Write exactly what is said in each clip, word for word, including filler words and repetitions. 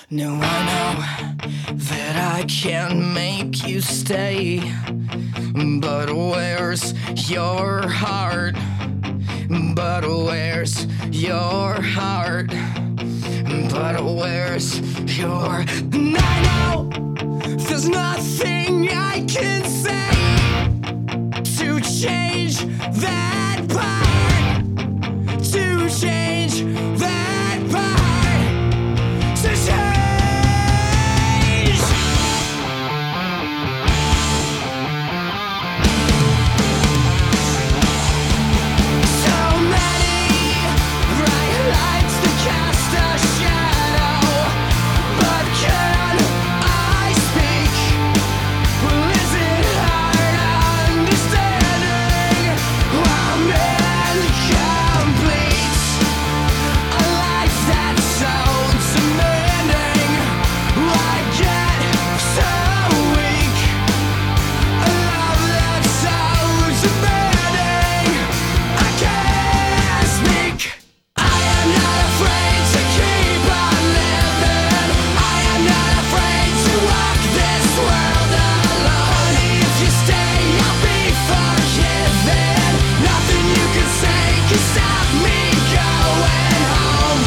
No, I know that I can't make you stay, but where's your heart? But where's your heart? But where's your... And I know there's nothing I can say to change that part, to change that part, to change. So many bright lights to cast a shadow, but can I speak? Well, is it hard understanding I'm incomplete? A life that's so demanding, I get so weak. A love that's so demanding, I can't speak. I am not afraid to keep on living. I am not afraid to walk this world alone. If you stay, I'll be forgiven. Nothing you can say can stop me going home.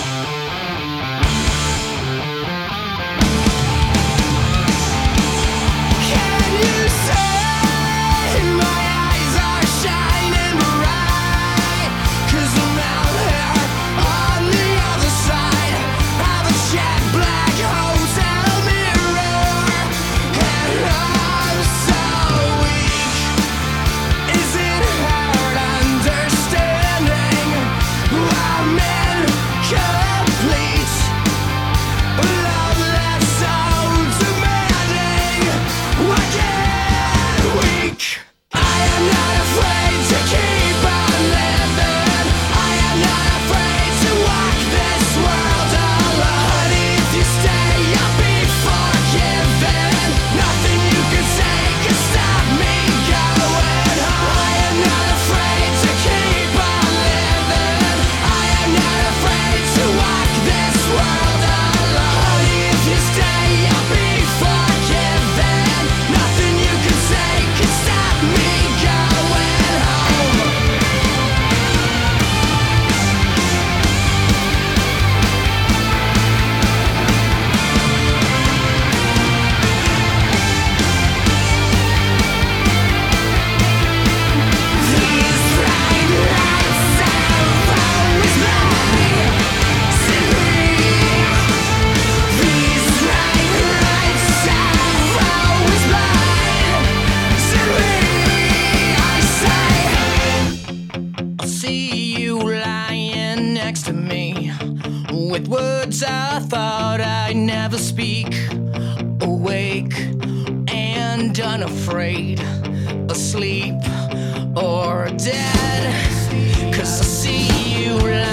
Can you see my eyes are shining bright? 'Cause I'm out here on the other side of a jet black hotel mirror, and I'm so weak. Is it hard understanding I'm incomplete? A love that's so demanding, I get weak. I am not afraid to keep on living. I am not afraid to walk this world alone. If you stay, I'll be forgiven. Nothing you can say can stop me going home. I am not afraid to keep on living. I am not afraid to walk this world alone. If you stay, I'll be forgiven. Nothing you can say can stop me going home. These bright lights have always blinded me. These bright lights have always blinded me. I say, I'll see you lying next to me, with words I thought I'd never speak. Awake and unafraid, asleep or dead. 'Cause I see you lying